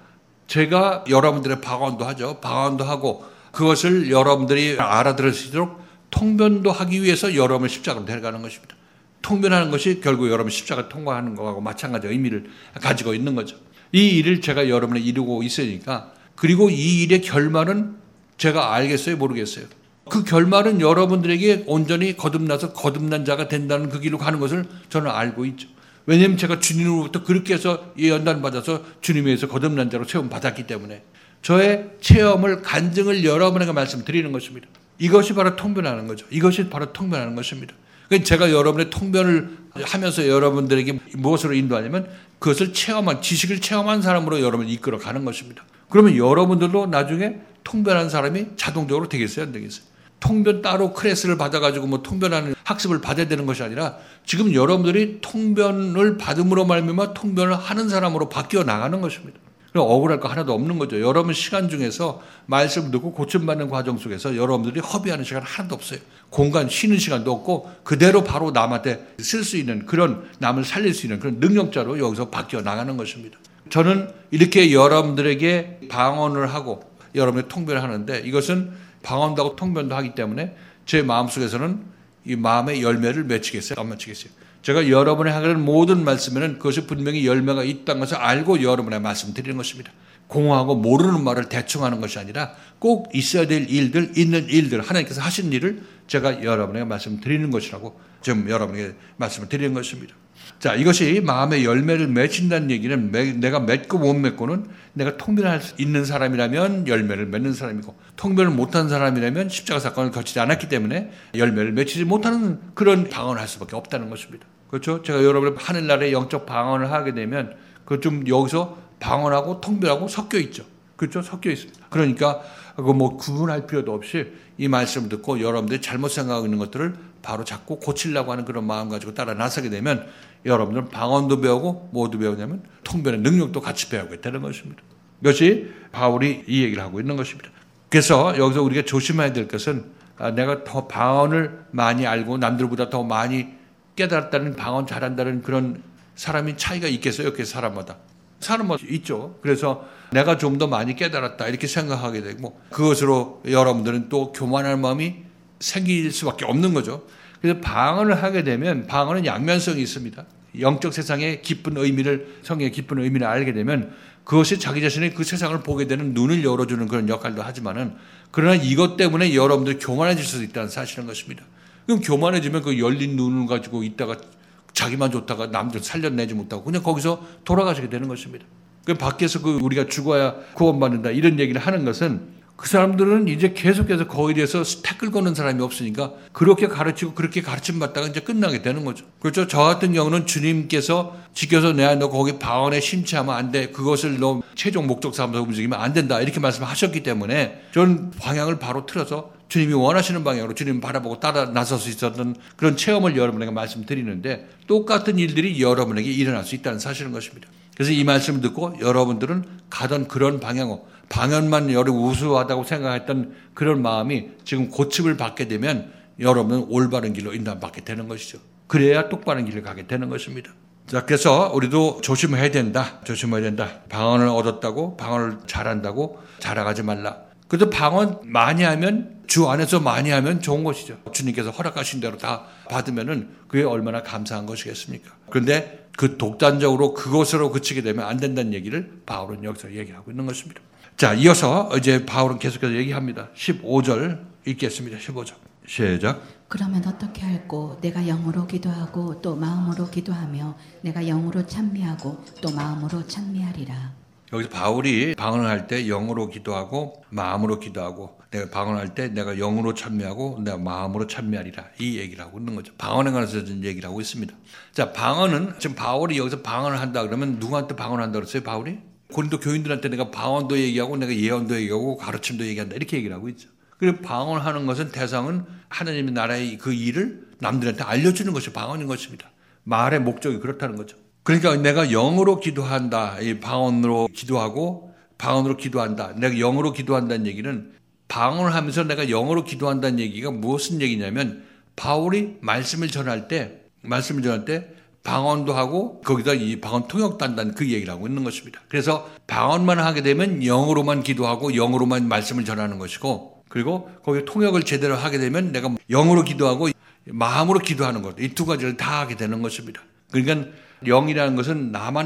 제가 여러분들의 방언도 하죠. 방언도 하고 그것을 여러분들이 알아들을 수 있도록 통변도 하기 위해서 여러분을 십자가로 데려가는 것입니다. 통변하는 것이 결국 여러분 십자가 통과하는 것하고 마찬가지 의미를 가지고 있는 거죠. 이 일을 제가 여러분에 이루고 있으니까 그리고 이 일의 결말은 제가 알겠어요? 모르겠어요? 그 결말은 여러분들에게 온전히 거듭나서 거듭난 자가 된다는 그 길로 가는 것을 저는 알고 있죠. 왜냐하면 제가 주님으로부터 그렇게 해서 연단받아서 주님에서 거듭난 자로 체험받았기 때문에 저의 체험을 간증을 여러분에게 말씀드리는 것입니다. 이것이 바로 통변하는 거죠. 이것이 바로 통변하는 것입니다. 제가 여러분의 통변을 하면서 여러분들에게 무엇으로 인도하냐면 그것을 체험한, 지식을 체험한 사람으로 여러분을 이끌어 가는 것입니다. 그러면 여러분들도 나중에 통변하는 사람이 자동적으로 되겠어요? 안 되겠어요? 통변 따로 클래스를 받아가지고 뭐 통변하는 학습을 받아야 되는 것이 아니라 지금 여러분들이 통변을 받음으로 말미암아 통변을 하는 사람으로 바뀌어 나가는 것입니다. 억울할 거 하나도 없는 거죠. 여러분 시간 중에서 말씀 듣고 고침받는 과정 속에서 여러분들이 허비하는 시간 하나도 없어요. 공간 쉬는 시간도 없고 그대로 바로 남한테 쓸 수 있는 그런 남을 살릴 수 있는 그런 능력자로 여기서 바뀌어 나가는 것입니다. 저는 이렇게 여러분들에게 방언을 하고 여러분의 통변을 하는데 이것은 방언도 하고 통변도 하기 때문에 제 마음속에서는 이 마음의 열매를 맺히겠어요? 안 맺히겠어요? 제가 여러분이 하는 모든 말씀에는 그것이 분명히 열매가 있다는 것을 알고 여러분의 말씀드리는 것입니다. 공허하고 모르는 말을 대충 하는 것이 아니라 꼭 있어야 될 일들, 있는 일들, 하나님께서 하신 일을 제가 여러분에게 말씀드리는 것이라고 지금 여러분에게 말씀을 드리는 것입니다. 자, 이것이 마음의 열매를 맺힌다는 얘기는 매, 내가 맺고 못 맺고는 내가 통변할 수 있는 사람이라면 열매를 맺는 사람이고 통변을 못한 사람이라면 십자가 사건을 거치지 않았기 때문에 열매를 맺히지 못하는 그런 방언을 할 수밖에 없다는 것입니다. 그렇죠? 제가 여러분의 하늘나라의 영적 방언을 하게 되면 그 좀 여기서 방언하고 통변하고 섞여 있죠. 그렇죠? 섞여 있습니다. 그러니까 그거 뭐 구분할 필요도 없이 이 말씀을 듣고 여러분들이 잘못 생각하고 있는 것들을 바로 잡고 고치려고 하는 그런 마음 가지고 따라 나서게 되면 여러분들은 방언도 배우고 뭐도 배우냐면 통변의 능력도 같이 배우게 되는 것입니다. 이것이 바울이 이 얘기를 하고 있는 것입니다. 그래서 여기서 우리가 조심해야 될 것은 내가 더 방언을 많이 알고 남들보다 더 많이 깨달았다는 방언 잘한다는 그런 사람이 차이가 있겠어요? 이렇게 사람마다. 사람마다 있죠. 그래서 내가 좀 더 많이 깨달았다 이렇게 생각하게 되고 그것으로 여러분들은 또 교만할 마음이 생길 수밖에 없는 거죠. 그래서 방언을 하게 되면 방언은 양면성이 있습니다. 영적 세상의 깊은 의미를 성의 깊은 의미를 알게 되면 그것이 자기 자신의 그 세상을 보게 되는 눈을 열어주는 그런 역할도 하지만은 그러나 이것 때문에 여러분들이 교만해질 수도 있다는 사실인 것입니다. 그럼 교만해지면 그 열린 눈을 가지고 있다가 자기만 좋다가 남들 살려내지 못하고 그냥 거기서 돌아가시게 되는 것입니다. 그 밖에서 그 우리가 죽어야 구원받는다 이런 얘기를 하는 것은 그 사람들은 이제 계속해서 거기에 대해서 태클 거는 사람이 없으니까 그렇게 가르치고 그렇게 가르침 받다가 이제 끝나게 되는 거죠. 그렇죠? 저 같은 경우는 주님께서 지켜서 내가 너 거기 방언에 심취하면 안 돼. 그것을 너 최종 목적 삼아서 움직이면 안 된다. 이렇게 말씀하셨기 때문에 저는 방향을 바로 틀어서 주님이 원하시는 방향으로 주님 바라보고 따라 나설 수 있었던 그런 체험을 여러분에게 말씀드리는데 똑같은 일들이 여러분에게 일어날 수 있다는 사실인 것입니다. 그래서 이 말씀을 듣고 여러분들은 가던 그런 방향으로 방언만 여러 우수하다고 생각했던 그런 마음이 지금 고침을 받게 되면 여러분은 올바른 길로 인도받게 되는 것이죠. 그래야 똑바른 길을 가게 되는 것입니다. 자, 그래서 우리도 조심해야 된다. 조심해야 된다. 방언을 얻었다고 방언을 잘한다고 자랑하지 말라. 그래도 방언 많이 하면 주 안에서 많이 하면 좋은 것이죠. 주님께서 허락하신 대로 다 받으면은 그게 얼마나 감사한 것이겠습니까? 그런데 그 독단적으로 그것으로 그치게 되면 안 된다는 얘기를 바울은 여기서 얘기하고 있는 것입니다. 자, 이어서 이제 바울은 계속해서 얘기합니다. 십오 절 읽겠습니다. 십오 절. 시작. 그러면 어떻게 할꼬? 내가 영으로 기도하고 또 마음으로 기도하며 내가 영으로 찬미하고 또 마음으로 찬미하리라. 여기서 바울이 방언을 할 때 영으로 기도하고 마음으로 기도하고 내가 방언할 때 내가 영으로 찬미하고 내가 마음으로 찬미하리라 이 얘기를 하고 있는 거죠. 방언에 관해서 좀 얘기를 하고 있습니다. 자, 방언은 지금 바울이 여기서 방언을 한다 그러면 누구한테 방언을 한다 그랬어요? 바울이? 고린도 교인들한테 내가 방언도 얘기하고 내가 예언도 얘기하고 가르침도 얘기한다 이렇게 얘기를 하고 있죠. 그리고 방언하는 것은 대상은 하나님의 나라의 그 일을 남들한테 알려주는 것이 방언인 것입니다. 말의 목적이 그렇다는 거죠. 그러니까 내가 영으로 기도한다. 이 방언으로 기도하고 방언으로 기도한다. 내가 영으로 기도한다는 얘기는 방언을 하면서 내가 영어로 기도한다는 얘기가 무슨 얘기냐면 바울이 말씀을 전할 때 말씀을 전할 때 방언도 하고 거기다 이 방언 통역도 한다는 그 얘기를 하고 있는 것입니다. 그래서 방언만 하게 되면 영어로만 기도하고 영어로만 말씀을 전하는 것이고 그리고 거기 통역을 제대로 하게 되면 내가 영어로 기도하고 마음으로 기도하는 것 이 두 가지를 다 하게 되는 것입니다. 그러니까 영이라는 것은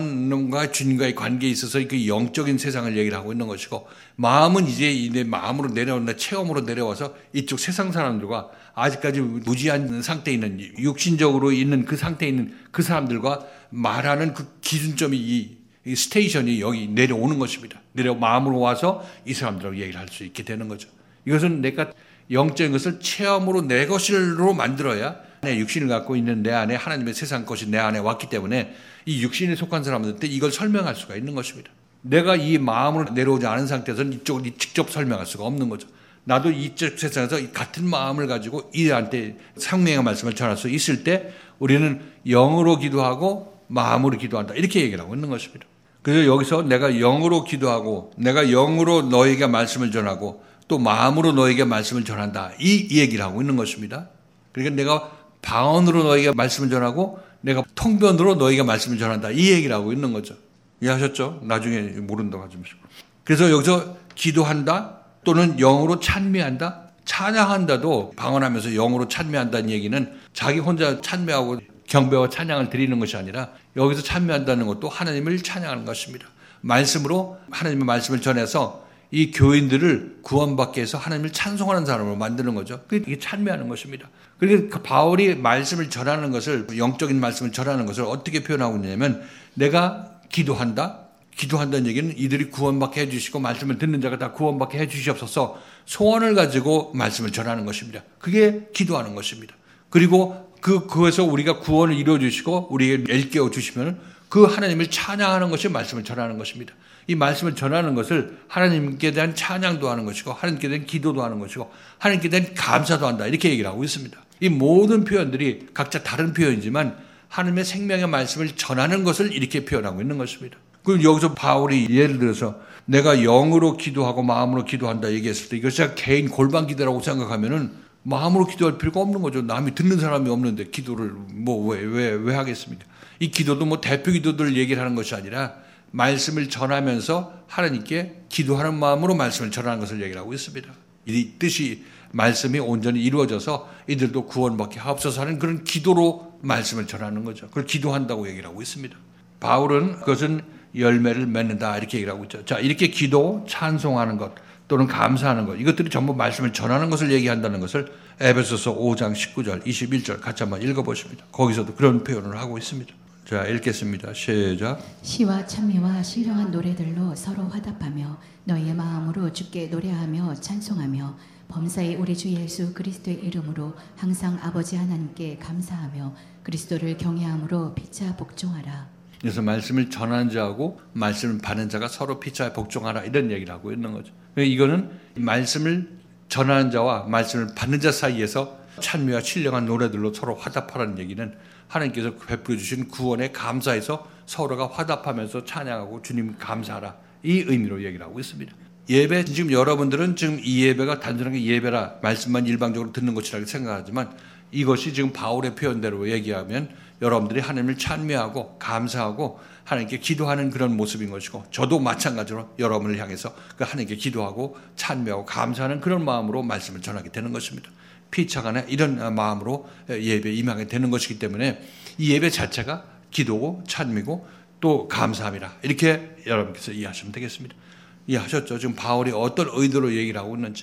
나만과 주님과의 관계에 있어서 그 영적인 세상을 얘기를 하고 있는 것이고 마음은 이제 내 마음으로 내려온다 체험으로 내려와서 이쪽 세상 사람들과 아직까지 무지한 상태에 있는 육신적으로 있는 그 상태에 있는 그 사람들과 말하는 그 기준점이 이, 이 스테이션이 여기 내려오는 것입니다. 내려 마음으로 와서 이 사람들하고 얘기를 할 수 있게 되는 거죠. 이것은 내가 영적인 것을 체험으로 내 것으로 만들어야 내 육신을 갖고 있는 내 안에 하나님의 세상 것이 내 안에 왔기 때문에 이 육신에 속한 사람들한테 이걸 설명할 수가 있는 것입니다. 내가 이 마음으로 내려오지 않은 상태에서는 이쪽을 직접 설명할 수가 없는 거죠. 나도 이쪽 세상에서 같은 마음을 가지고 이한테 생명의 말씀을 전할 수 있을 때 우리는 영으로 기도하고 마음으로 기도한다. 이렇게 얘기를 하고 있는 것입니다. 그래서 여기서 내가 영으로 기도하고 내가 영으로 너에게 말씀을 전하고 또 마음으로 너에게 말씀을 전한다. 이, 이 얘기를 하고 있는 것입니다. 그러니까 내가 방언으로 너에게 말씀을 전하고 내가 통변으로 너에게 말씀을 전한다. 이 얘기를 하고 있는 거죠. 이해하셨죠? 나중에 모른다고 하지 마시고. 그래서 여기서 기도한다 또는 영으로 찬미한다. 찬양한다도 방언하면서 영으로 찬미한다는 얘기는 자기 혼자 찬미하고 경배와 찬양을 드리는 것이 아니라 여기서 참여한다는 것도 하나님을 찬양하는 것입니다. 말씀으로 하나님의 말씀을 전해서 이 교인들을 구원받게 해서 하나님을 찬송하는 사람으로 만드는 거죠. 이게 찬미하는 것입니다. 그러니까 바울이 말씀을 전하는 것을, 영적인 말씀을 전하는 것을 어떻게 표현하고 있냐면, 내가 기도한다. 기도한다는 얘기는 이들이 구원받게 해주시고 말씀을 듣는 자가 다 구원받게 해주시옵소서 소원을 가지고 말씀을 전하는 것입니다. 그게 기도하는 것입니다. 그리고 그, 그에서 우리가 구원을 이루어주시고 우리에게 일깨워 주시면 그 하나님을 찬양하는 것이 말씀을 전하는 것입니다. 이 말씀을 전하는 것을 하나님께 대한 찬양도 하는 것이고 하나님께 대한 기도도 하는 것이고 하나님께 대한 감사도 한다. 이렇게 얘기를 하고 있습니다. 이 모든 표현들이 각자 다른 표현이지만 하나님의 생명의 말씀을 전하는 것을 이렇게 표현하고 있는 것입니다. 그럼 여기서 바울이 예를 들어서 내가 영으로 기도하고 마음으로 기도한다 얘기했을 때 이것이 개인 골방 기도라고 생각하면은 마음으로 기도할 필요가 없는 거죠. 남이 듣는 사람이 없는데 기도를 뭐 왜 왜 왜 하겠습니까? 이 기도도 뭐 대표 기도들 얘기를 하는 것이 아니라 말씀을 전하면서 하나님께 기도하는 마음으로 말씀을 전하는 것을 얘기를 하고 있습니다. 이 뜻이 말씀이 온전히 이루어져서 이들도 구원받게 하옵소서 하는 그런 기도로 말씀을 전하는 거죠. 그걸 기도한다고 얘기를 하고 있습니다. 바울은 그것은 열매를 맺는다 이렇게 얘기를 하고 있죠. 자, 이렇게 기도, 찬송하는 것 또는 감사하는 것 이것들이 전부 말씀을 전하는 것을 얘기한다는 것을 에베소서 오 장 십구 절 이십일 절 같이 한번 읽어보십니다. 거기서도 그런 표현을 하고 있습니다. 자, 읽겠습니다. 시작. 시와 찬미와 신령한 노래들로 서로 화답하며 너희의 마음으로 주께 노래하며 찬송하며 범사의 우리 주 예수 그리스도의 이름으로 항상 아버지 하나님께 감사하며 그리스도를 경외함으로 피차 복종하라. 그래서 말씀을 전하는 자하고 말씀을 받는 자가 서로 피차에 복종하라 이런 얘기를 하고 있는 거죠. 이거는 말씀을 전하는 자와 말씀을 받는 자 사이에서 찬미와 신령한 노래들로 서로 화답하라는 얘기는 하나님께서 베풀어 주신 구원에 감사해서 서로가 화답하면서 찬양하고 주님 감사하라 이 의미로 얘기를 하고 있습니다. 예배 지금 여러분들은 지금 이 예배가 단순하게 예배라 말씀만 일방적으로 듣는 것이라고 생각하지만 이것이 지금 바울의 표현대로 얘기하면 여러분들이 하나님을 찬미하고 감사하고 하나님께 기도하는 그런 모습인 것이고 저도 마찬가지로 여러분을 향해서 그 하나님께 기도하고 찬미하고 감사하는 그런 마음으로 말씀을 전하게 되는 것입니다. 피차간에 이런 마음으로 예배에 임하게 되는 것이기 때문에 이 예배 자체가 기도고 찬미고 또 감사함이라 이렇게 여러분께서 이해하시면 되겠습니다. 이해하셨죠? 지금 바울이 어떤 의도로 얘기를 하고 있는지.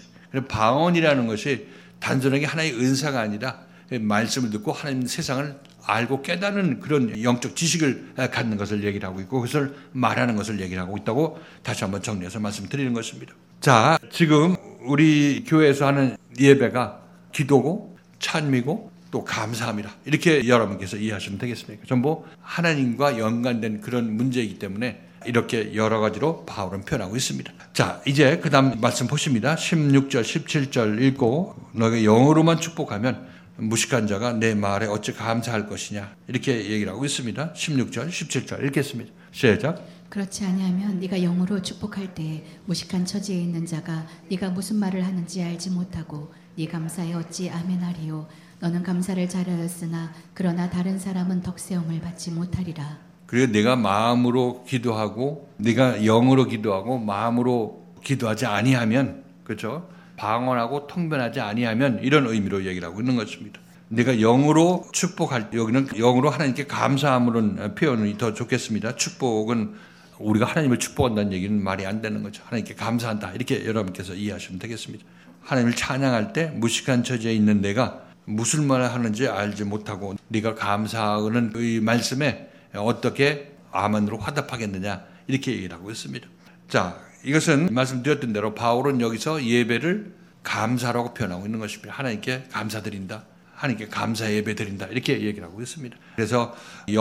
방언이라는 것이 단순하게 하나의 은사가 아니라 말씀을 듣고 하나님 세상을 알고 깨닫는 그런 영적 지식을 갖는 것을 얘기를 하고 있고 그것을 말하는 것을 얘기를 하고 있다고 다시 한번 정리해서 말씀드리는 것입니다. 자, 지금 우리 교회에서 하는 예배가 기도고 찬미고 또 감사함이라 이렇게 여러분께서 이해하시면 되겠습니다. 전부 하나님과 연관된 그런 문제이기 때문에 이렇게 여러 가지로 바울은 표현하고 있습니다. 자, 이제 그 다음 말씀 보십니다. 십육 절 십칠 절 읽고 너희가 영으로만 축복하면 무식한 자가 내 말에 어찌 감사할 것이냐 이렇게 얘기를 하고 있습니다. 십육 절 십칠 절 읽겠습니다. 시작. 그렇지 아니하면 네가 영으로 축복할 때 무식한 처지에 있는 자가 네가 무슨 말을 하는지 알지 못하고 네 감사에 어찌 아멘하리요. 너는 감사를 잘하였으나 그러나 다른 사람은 덕세움을 받지 못하리라. 그리고 내가 마음으로 기도하고 네가 영으로 기도하고 마음으로 기도하지 아니하면 그렇죠? 방언하고 통변하지 아니하면 이런 의미로 얘기를 하고 있는 것입니다. 내가 영으로 축복할 때 여기는 영으로 하나님께 감사함으로는 표현이 더 좋겠습니다. 축복은 우리가 하나님을 축복한다는 얘기는 말이 안 되는 거죠. 하나님께 감사한다 이렇게 여러분께서 이해하시면 되겠습니다. 하나님을 찬양할 때 무식한 처지에 있는 내가 무슨 말을 하는지 알지 못하고 네가 감사하는 이 말씀에 어떻게 아멘으로 화답하겠느냐 이렇게 얘기를 하고 있습니다. 자, 이것은 말씀드렸던 대로 바울은 여기서 예배를 감사라고 표현하고 있는 것입니다. 하나님께 감사드린다. 하나님께 감사 예배 드린다. 이렇게 얘기를 하고 있습니다. 그래서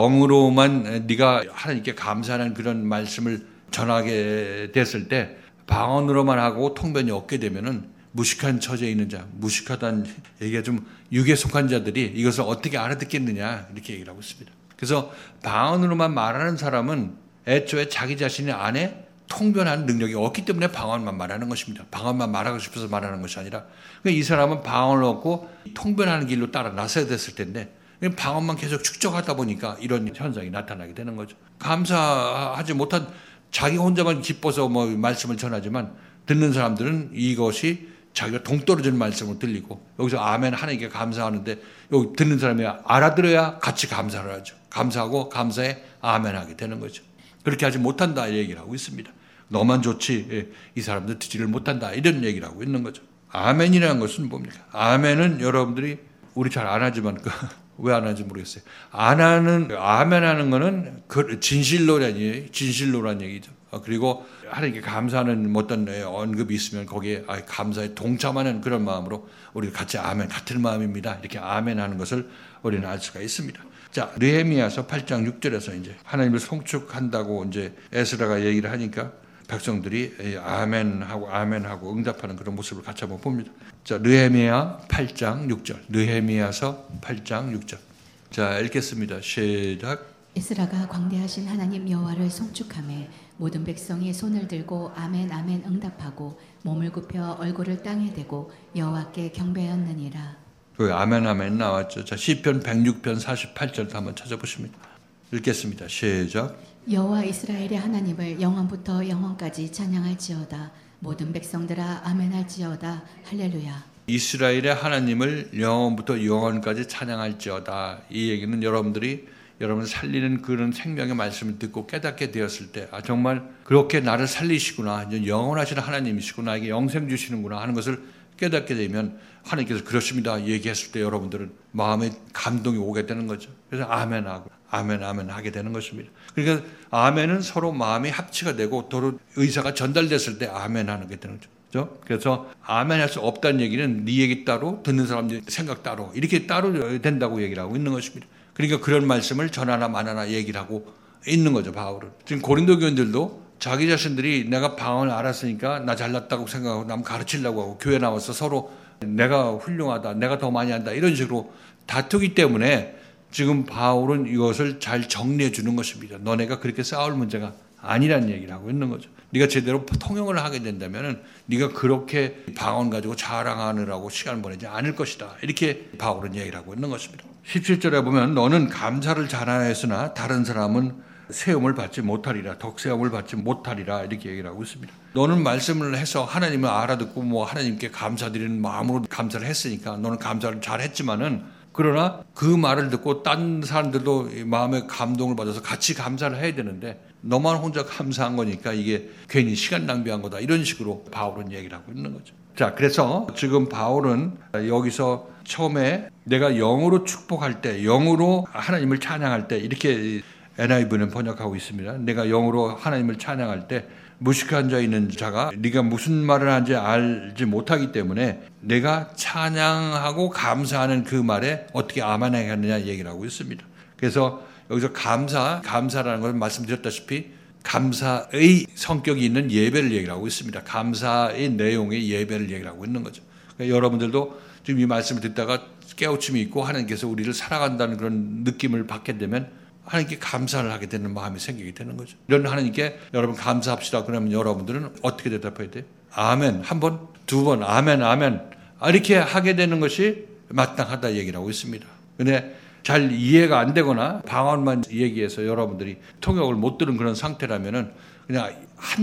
영으로만 네가 하나님께 감사하는 그런 말씀을 전하게 됐을 때 방언으로만 하고 통변이 없게 되면은 무식한 처지에 있는 자, 무식하다는 얘기가 좀 육에 속한 자들이 이것을 어떻게 알아듣겠느냐 이렇게 얘기를 하고 있습니다. 그래서 방언으로만 말하는 사람은 애초에 자기 자신의 안에 통변하는 능력이 없기 때문에 방언만 말하는 것입니다. 방언만 말하고 싶어서 말하는 것이 아니라 이 사람은 방언을 얻고 통변하는 길로 따라 나서야 됐을 텐데 방언만 계속 축적하다 보니까 이런 현상이 나타나게 되는 거죠. 감사하지 못한 자기 혼자만 기뻐서 뭐 말씀을 전하지만 듣는 사람들은 이것이 자기가 동떨어지는 말씀으로 들리고 여기서 아멘 하나님께 감사하는데 여기 듣는 사람이 알아들어야 같이 감사를 하죠. 감사하고 감사에 아멘 하게 되는 거죠. 그렇게 하지 못한다 이 얘기를 하고 있습니다. 너만 좋지 이 사람들 듣지를 못한다 이런 얘기를 하고 있는 거죠. 아멘이라는 것은 뭡니까? 아멘은 여러분들이 우리 잘 안 하지만 왜 안 하는지 모르겠어요. 안 하는 아멘 하는 거는 진실로라는 얘기, 진실로라는 얘기죠. 그리고 하나님께 감사하는 어떤 언급이 있으면 거기에 감사에 동참하는 그런 마음으로 우리 같이 아멘 같은 마음입니다. 이렇게 아멘 하는 것을 우리는 알 수가 있습니다. 자, 느헤미야서 팔 장 육 절에서 이제 하나님을 송축한다고 이제 에스라가 얘기를 하니까 백성들이 아멘하고 아멘하고 응답하는 그런 모습을 같이 한번 봅니다. 자, 느헤미야 팔 장 육 절. 느헤미야서 팔 장 육 절. 자, 읽겠습니다. 시작. 에스라가 광대하신 하나님 여호와를 송축하며 모든 백성이 손을 들고 아멘 아멘 응답하고 몸을 굽혀 얼굴을 땅에 대고 여호와께 경배하였느니라. 그 아멘 아멘 나왔죠. 자, 시편 백육 편 사십팔 절도 한번 찾아보십니다. 읽겠습니다. 시작. 여호와 이스라엘의 하나님을 영원부터 영원까지 찬양할지어다. 모든 백성들아 아멘할지어다. 할렐루야. 이스라엘의 하나님을 영원부터 영원까지 찬양할지어다. 이 얘기는 여러분들이 여러분 살리는 그런 생명의 말씀을 듣고 깨닫게 되었을 때 아, 정말 그렇게 나를 살리시구나. 영원하신 하나님이시구나. 이게 영생 주시는구나 하는 것을 깨닫게 되면 하나님께서 그렇습니다 얘기했을 때 여러분들은 마음에 감동이 오게 되는 거죠. 그래서 아멘하고 아멘 아멘 하게 되는 것입니다. 그러니까 아멘은 서로 마음이 합치가 되고 서로 의사가 전달됐을 때 아멘 하는 게 되는 거죠. 그렇죠? 그래서 아멘 할 수 없다는 얘기는 네 얘기 따로 듣는 사람들 생각 따로 이렇게 따로 된다고 얘기를 하고 있는 것입니다. 그러니까 그런 말씀을 전하나 만하나 얘기를 하고 있는 거죠. 바울은. 지금 고린도 교인들도 자기 자신들이 내가 방언을 알았으니까 나 잘났다고 생각하고 남 가르치려고 하고 교회 나와서 서로 내가 훌륭하다, 내가 더 많이 한다 이런 식으로 다투기 때문에 지금 바울은 이것을 잘 정리해 주는 것입니다. 너네가 그렇게 싸울 문제가 아니라는 얘기를 하고 있는 거죠. 네가 제대로 통용을 하게 된다면 네가 그렇게 방언 가지고 자랑하느라고 시간을 보내지 않을 것이다. 이렇게 바울은 얘기를 하고 있는 것입니다. 십칠 절에 보면 너는 감사를 잘하였으나 다른 사람은 세움을 받지 못하리라. 덕세움을 받지 못하리라. 이렇게 얘기를 하고 있습니다. 너는 말씀을 해서 하나님을 알아듣고 뭐 하나님께 감사드리는 마음으로 감사를 했으니까 너는 감사를 잘했지만은 그러나 그 말을 듣고 딴 사람들도 마음의 감동을 받아서 같이 감사를 해야 되는데 너만 혼자 감사한 거니까 이게 괜히 시간 낭비한 거다. 이런 식으로 바울은 얘기를 하고 있는 거죠. 자, 그래서 지금 바울은 여기서 처음에 내가 영으로 축복할 때, 영으로 하나님을 찬양할 때 이렇게 엔아이브이는 번역하고 있습니다. 내가 영으로 하나님을 찬양할 때 무식한 자 있는 자가 네가 무슨 말을 하는지 알지 못하기 때문에 내가 찬양하고 감사하는 그 말에 어떻게 아멘하겠느냐 얘기를 하고 있습니다. 그래서 여기서 감사, 감사라는 것은 말씀드렸다시피 감사의 성격이 있는 예배를 얘기를 하고 있습니다. 감사의 내용의 예배를 얘기를 하고 있는 거죠. 그러니까 여러분들도 지금 이 말씀을 듣다가 깨우침이 있고 하나님께서 우리를 사랑한다는 그런 느낌을 받게 되면 하나님께 감사를 하게 되는 마음이 생기게 되는 거죠. 이런 하나님께 여러분 감사합시다. 그러면 여러분들은 어떻게 대답해야 돼요? 아멘. 한 번, 두 번, 아멘, 아멘. 이렇게 하게 되는 것이 마땅하다 얘기를 하고 있습니다. 근데 잘 이해가 안 되거나 방언만 얘기해서 여러분들이 통역을 못 들은 그런 상태라면은 그냥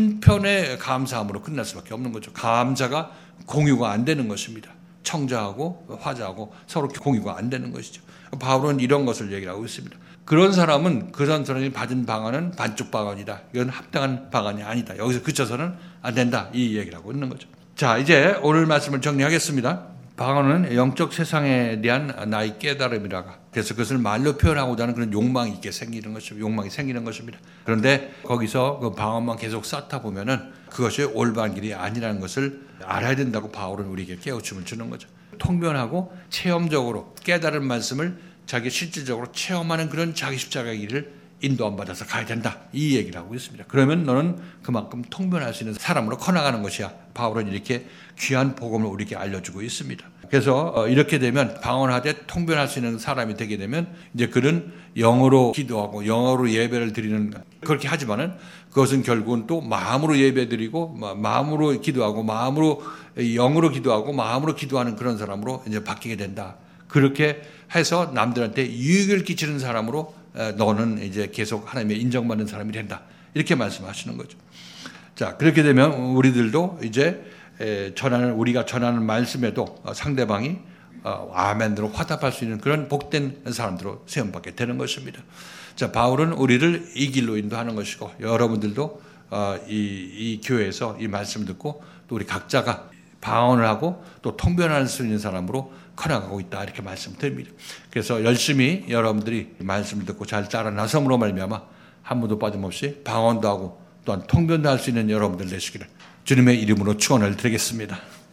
한편의 감사함으로 끝날 수밖에 없는 거죠. 감사가 공유가 안 되는 것입니다. 청자하고 화자하고 서로 공유가 안 되는 것이죠. 바울은 이런 것을 얘기를 하고 있습니다. 그런 사람은 그런 사람이 받은 방언은 반쪽 방언이다. 이건 합당한 방언이 아니다. 여기서 그쳐서는 안 된다. 이 얘기를 하고 있는 거죠. 자, 이제 오늘 말씀을 정리하겠습니다. 방언은 영적 세상에 대한 나의 깨달음이라가. 그래서 그것을 말로 표현하고자 하는 그런 욕망이 있게 생기는 것입니다. 욕망이 생기는 것입니다. 그런데 거기서 그 방언만 계속 쌓다 보면은 그것이 올바른 길이 아니라는 것을 알아야 된다고 바울은 우리에게 깨우침을 주는 거죠. 통변하고 체험적으로 깨달은 말씀을 자기 실질적으로 체험하는 그런 자기 십자가의 길을 인도함 받아서 가야 된다. 이 얘기를 하고 있습니다. 그러면 너는 그만큼 통변할 수 있는 사람으로 커나가는 것이야. 바울은 이렇게 귀한 복음을 우리에게 알려주고 있습니다. 그래서 이렇게 되면 방언하되 통변할 수 있는 사람이 되게 되면 이제 그는 영어로 기도하고 영어로 예배를 드리는 그렇게 하지만은 그것은 결국은 또 마음으로 예배드리고 마음으로 기도하고 마음으로 영어로 기도하고 마음으로 기도하는 그런 사람으로 이제 바뀌게 된다. 그렇게 해서 남들한테 유익을 끼치는 사람으로 너는 이제 계속 하나님의 인정받는 사람이 된다. 이렇게 말씀하시는 거죠. 자, 그렇게 되면 우리들도 이제 에, 전하는 우리가 전하는 말씀에도 상대방이 어, 아멘으로 화답할 수 있는 그런 복된 사람들로 세움받게 되는 것입니다. 자, 바울은 우리를 이 길로 인도하는 것이고 여러분들도 어, 이, 이 교회에서 이 말씀을 듣고 또 우리 각자가 방언을 하고 또 통변할 수 있는 사람으로 커나가고 있다 이렇게 말씀드립니다. 그래서 열심히 여러분들이 말씀을 듣고 잘 따라 나섬으로 말미암아 한 분도 빠짐없이 방언도 하고 또한 통변도 할 수 있는 여러분들 되시기를 주님의 이름으로 축원을 드리겠습니다.